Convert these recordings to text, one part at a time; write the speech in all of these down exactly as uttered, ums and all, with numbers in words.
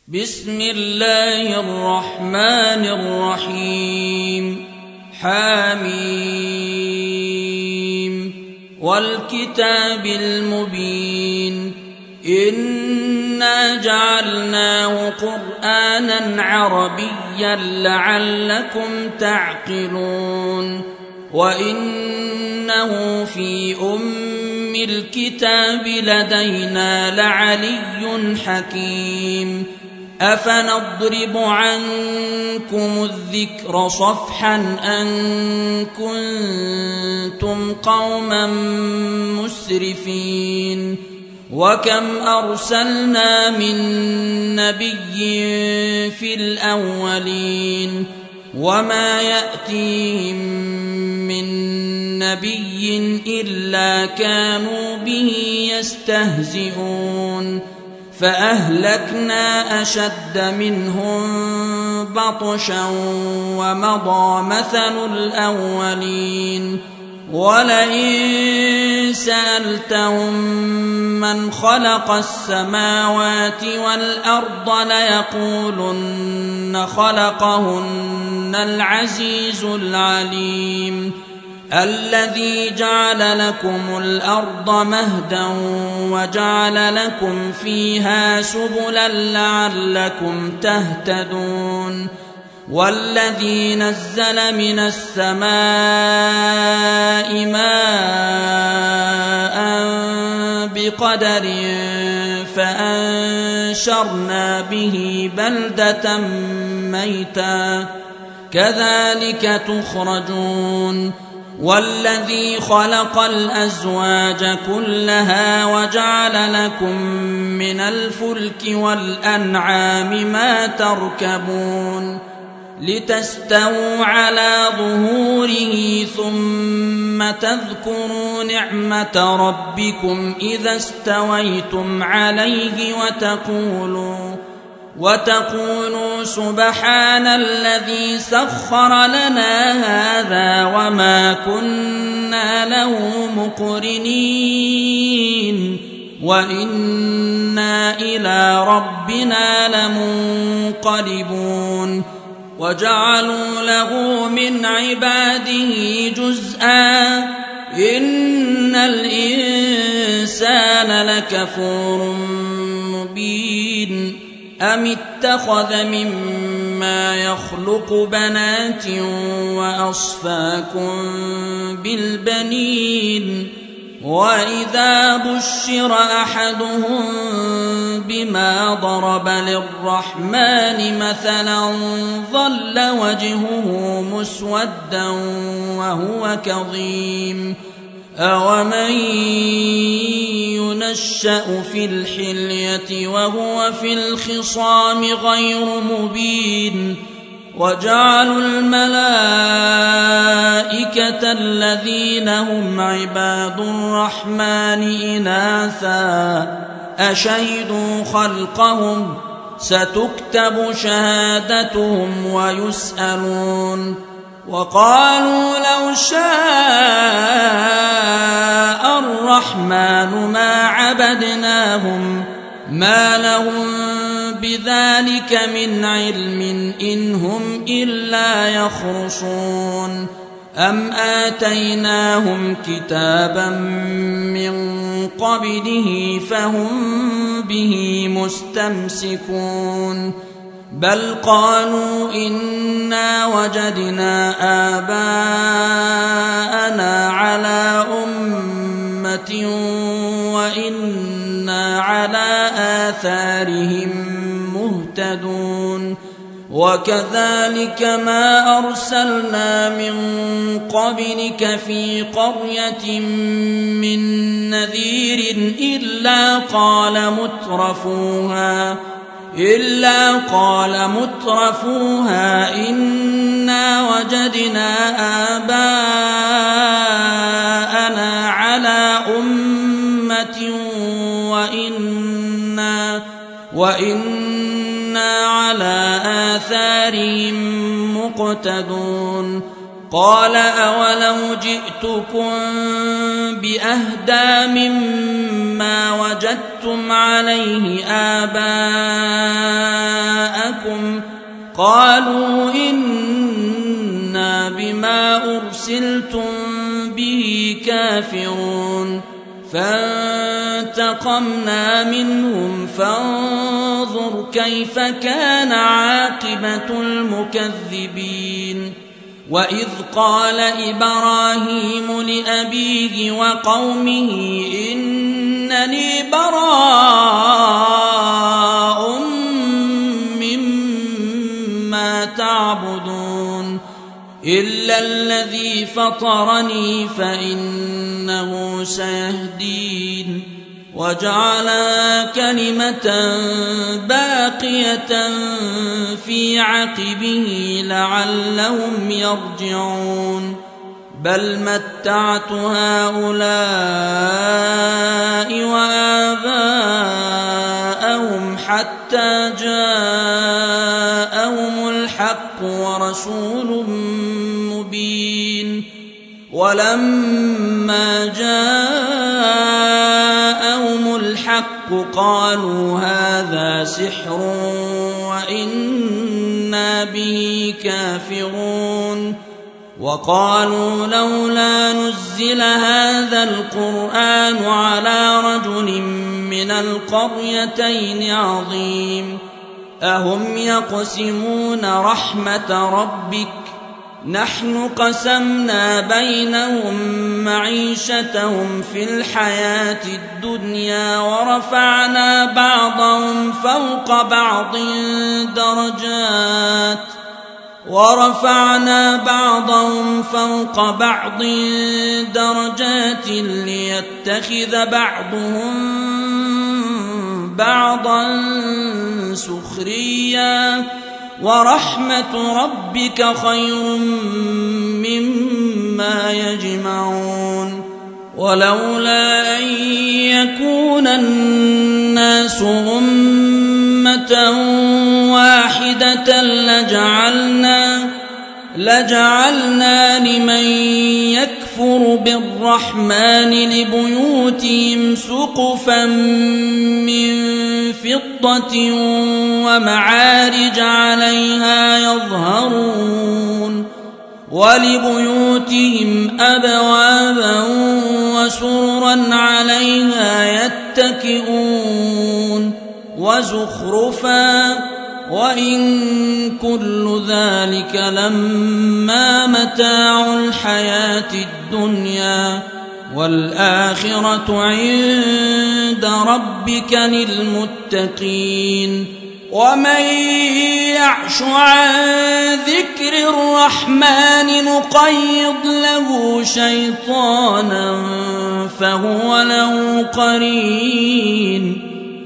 بسم الله الرحمن الرحيم. حميم والكتاب المبين. إنا جعلناه قرآنا عربيا لعلكم تعقلون وإنه في أم الكتاب لدينا لعلي حكيم. أفنضرب عنكم الذكر صفحا أن كنتم قوما مسرفين. وكم أرسلنا من نبي في الأولين وما يأتيهم من نبي إلا كانوا به يستهزئون. فأهلكنا أشد منهم بطشا ومضى مثل الأولين. ولئن سألتهم من خلق السماوات والأرض ليقولن خلقهن العزيز العليم. الذي جعل لكم الأرض مهدا وجعل لكم فيها سبلا لعلكم تهتدون. والذي نزل من السماء ماء بقدر فأنشرنا به بلدة ميتا كذلك تخرجون. والذي خلق الأزواج كلها وجعل لكم من الفلك والأنعام ما تركبون لتستووا على ظهوره ثم تذكروا نعمة ربكم إذا استويتم عليه وتقولوا وتقولوا سبحان الذي سخر لنا هذا وما كنا له مقرنين وإنا إلى ربنا لمنقلبون. وجعلوا له من عباده جزءا إن الإنسان لكفور مبين. أم اتخذ مما يخلق بنات وأصفاكم بالبنين. وإذا بشر أحدهم بما ضرب للرحمن مثلا ظل وجهه مسودا وهو كظيم. أومن ينشأ في الحلية وهو في الخصام غير مبين. وجعلوا الملائكة الذين هم عباد الرحمن إناثا أشهدوا خلقهم ستكتب شهادتهم ويسألون. وقالوا لو شاء الرحمن ما عبدناهم ما لهم بذلك من علم إن هم إلا يخرصون. أم آتيناهم كتابا من قبله فهم به مستمسكون. بل قالوا إنا وجدنا آباءنا على أمة وإنا على آثارهم مهتدون. وكذلك ما أرسلنا من قبلك في قرية من نذير إلا قال مترفوها إلا قال مترفوها إنا وجدنا آباءنا على أمة وإنا وإنا على آثارهم مقتدون. قال أولو جئتكم بأهدى مما وجدتم عليه آباءكم قالوا إنا بما أرسلتم به كافرون فانتقمنا منهم فانظر كيف كان عاقبة المكذبين وإذ قال إبراهيم لأبيه وقومه إنني براء مما تعبدون إلا الذي فطرني فإنه سيهدين وجعل كلمة باقية في عقبه لعلهم يرجعون بل متعت هؤلاء وآباءهم حتى جاءهم الحق ورسول مبين ولما جاءهم الحق قالوا هذا سحر وإنا به كافرون وقالوا لولا نزل هذا القرآن على رجل من القريتين عظيم أهم يقسمون رحمة ربك نحن قسمنا بينهم معيشتهم في الحياة الدنيا ورفعنا بعضهم فوق بعض درجات ورفعنا بعضهم فوق بعض درجات ليتخذ بعضهم بعضا سخريا ورحمة ربك خير مما يجمعون ولولا أن يكون الناس أمة واحدة لجعلنا لجعلنا لمن يكفر بالرحمن لبيوتهم سقفا من فضة ومعارج عليها يظهرون ولبيوتهم أبوابا وسررا عليها يتكئون وزخرفا وإن كل ذلك لما متاع الحياة الدنيا والآخرة عند ربك للمتقين ومن يعش عن ذكر الرحمن نقيض له شيطانا فهو له قرين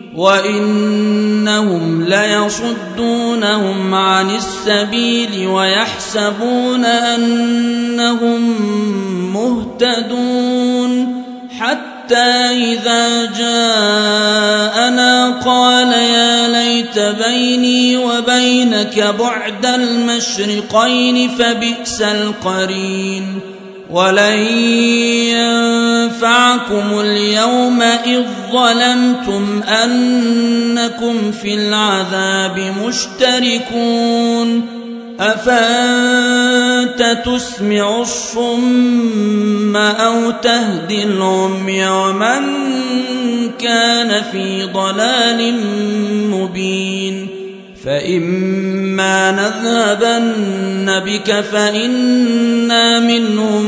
وإنهم ليصدونهم عن السبيل ويحسبون أنهم مهتدون حتى إذا جاءنا قال يا ليت بيني وبينك بعد المشرقين فبئس القرين ولن ينفعكم اليوم إذ ظلمتم أنكم في العذاب مشتركون أفأنت تسمع الصم أو تهدي العمي ومن كان في ضلال مبين فإما نذهبن بك فإنا منهم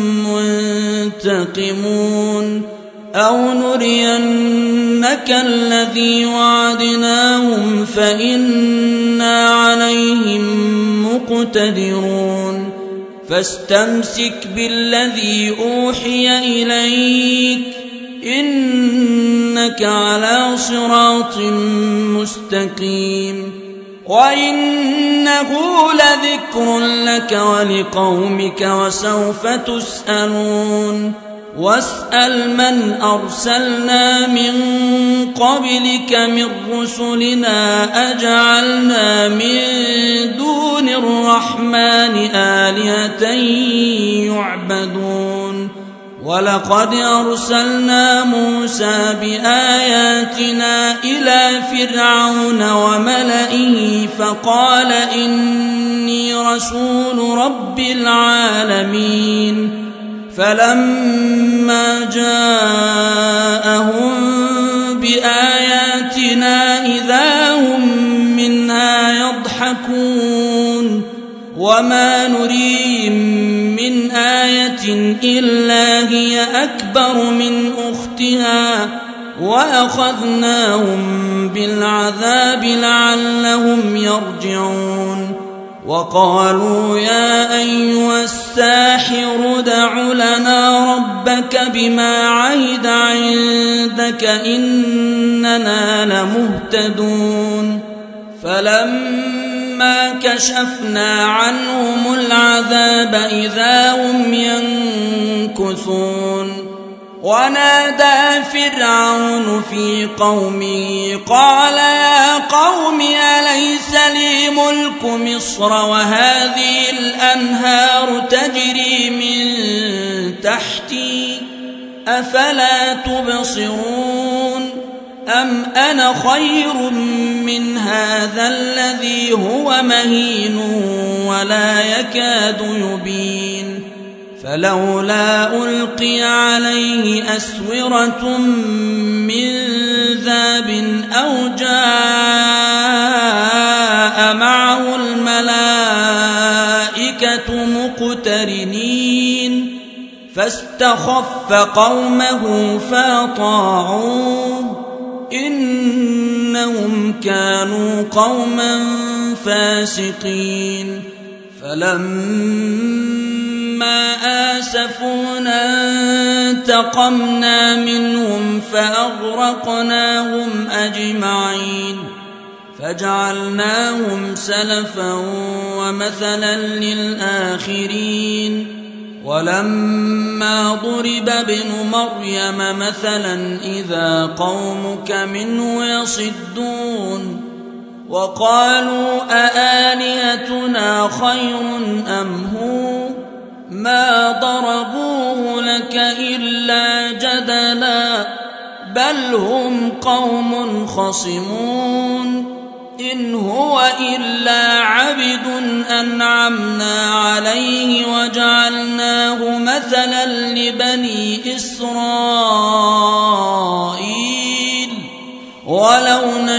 منتقمون أو نرينك الذي وعدناهم فإنا عليهم مقتدرون فاستمسك بالذي أوحي إليك إنك على صراط مستقيم وإنه لذكر لك ولقومك وسوف تسألون واسأل من أرسلنا من قبلك من رسلنا أجعلنا من دون الرحمن آلهة يعبدون ولقد أرسلنا موسى بآياتنا إلى فرعون وملئه فقال إني رسول رب العالمين فلما جاءهم بآياتنا إذا هم منها يضحكون وما نريهم من آية إلا هي أكبر من أختها وأخذناهم بالعذاب لعلهم يرجعون وقالوا يا أيها الساحر ادع لنا ربك بما عهد عندك إننا لمهتدون فلما كشفنا عنهم العذاب إذا هم ينكثون ونادى فرعون في قومه قال يا قوم أليس لي ملك مصر وهذه الأنهار تجري من تحتي أفلا تبصرون أم أنا خير من هذا الذي هو مهين ولا يكاد يبين فلولا ألقي عليه أسورة من ذهب أو جاء معه الملائكة مقترنين فاستخف قومه فأطاعوه إنهم كانوا قوما فاسقين فلما آسفونا انتقمنا منهم فأغرقناهم أجمعين فجعلناهم سلفا ومثلا للآخرين ولما ضرب ابن مريم مثلا إذا قومك منه يصدون وقالوا أآلهتنا خير أم هو ما ضربوه لك إلا جدلا بل هم قوم خصمون إن هو إلا عبد أنعمنا عليه وجعلناه مثلا لبني إسرائيل ولو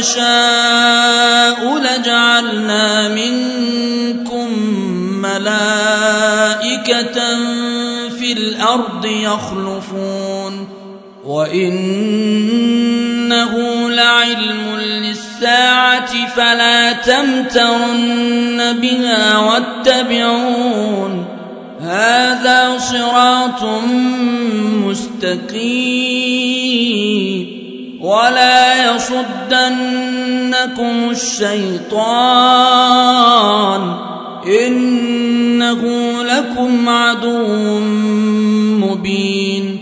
نشاء لجعلنا منكم ملائكة في الأرض يخلفون وإنه لعلم للساعة فلا تمترن بها واتبعون هذا صراط مستقيم ولا يصدنكم الشيطان إنه لكم عدو مبين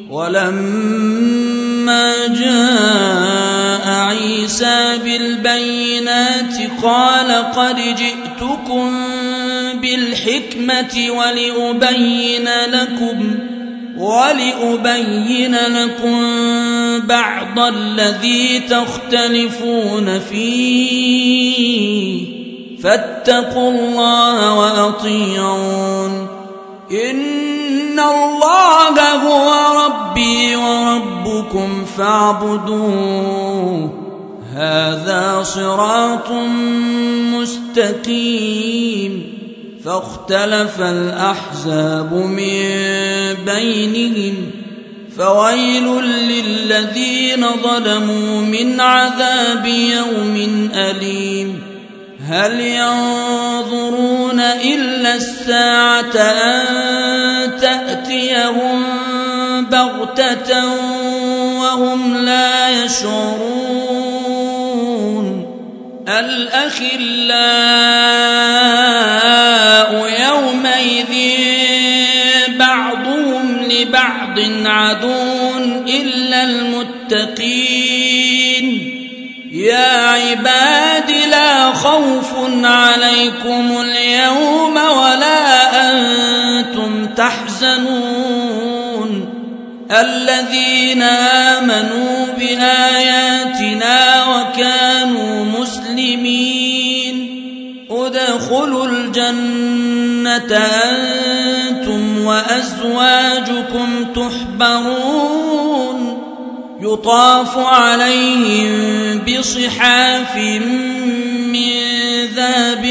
ولما جاء عيسى بالبينات قال قد جئتكم بالحكمة ولأبين لكم ولأبين لكم بعض الذي تختلفون فيه فاتقوا الله وأطيعون إن الله هو ربي وربكم فاعبدوه هذا صراط مستقيم فاختلف الأحزاب من بينهم فويل للذين ظلموا من عذاب يوم أليم هل ينظرون إلا الساعة أن تأتيهم بغتة وهم لا يشعرون الأخلاء يومئذ بعضهم لبعض عدو إلا المتقين يا عباد لا خوف عليكم اليوم ولا أنتم تحزنون الذين آمنوا بآياتنا وكانوا مسلمين ادخلوا الجنة أنتم وأزواجكم تحبرون يطاف عليهم بصحاف من ذهب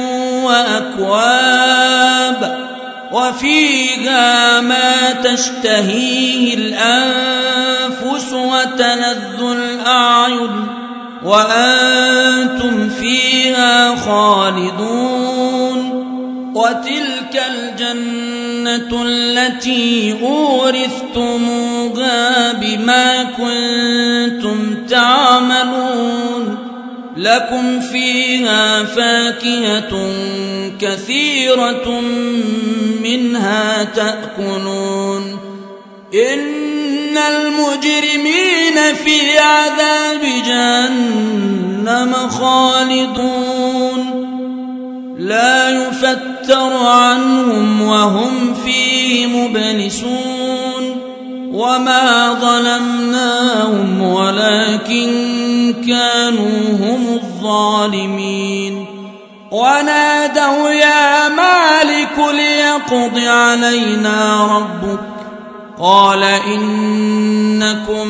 وأكواب وفيها ما تشتهيه الأنفس وتلذ الأعين وأنتم فيها خالدون وتلك الجنة التي أورثتموها بما كنتم تعملون لكم فيها فاكهة كثيرة منها تأكلون إن المجرمين في عذاب جهنم خالدون لا يفتر عنهم وهم فيه مبلسون وما ظلمناهم ولكن كانوا هم الظالمين ونادوا يا مالك ليقض علينا ربك قال إنكم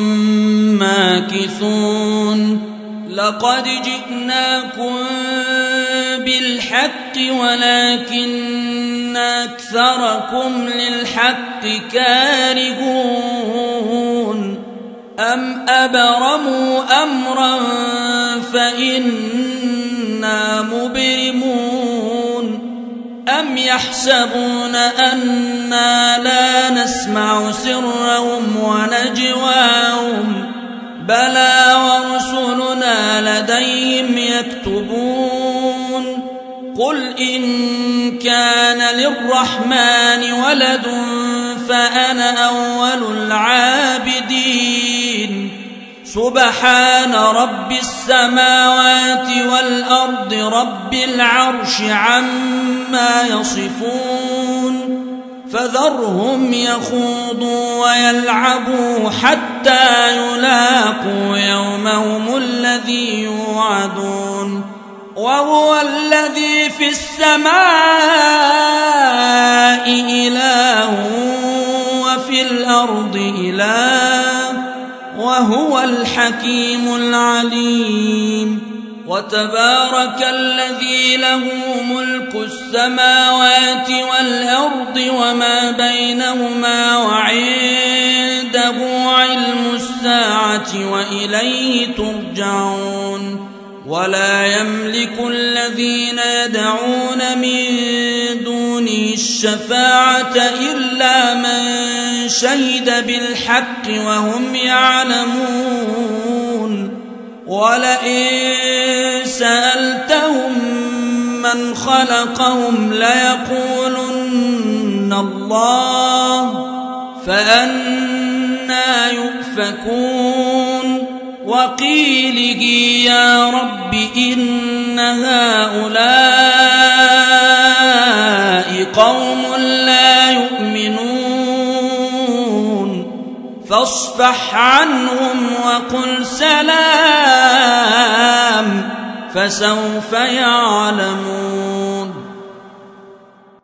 ماكثون لقد جئناكم بالحق ولكن أكثركم للحق كارهون أم أبرموا أمرا فإنا مبرمون أم يحسبون أنا لا نسمع سرهم ونجواهم بلى ورسلنا لديهم يكتبون قل إن كان للرحمن ولد فأنا أول العابدين سبحان رب السماوات والأرض رب العرش عما يصفون فذرهم يخوضوا ويلعبوا حتى يلاقوا يومهم الذي يوعدون وهو الذي في السماء إله وفي الأرض إله وهو الحكيم العليم وتبارك الذي له ملك السماوات والأرض وما بينهما وعنده علم الساعة وإليه ترجعون ولا يملك الذين يدعون من دونه الشفاعة إلا من شهد بالحق وهم يعلمون ولئن سألتهم من خلقهم ليقولن الله فأنى يؤفكون وقيله يا رب إن هؤلاء قوم لا يؤمنون فاصفح عنهم وقل سلام فسوف يعلمون.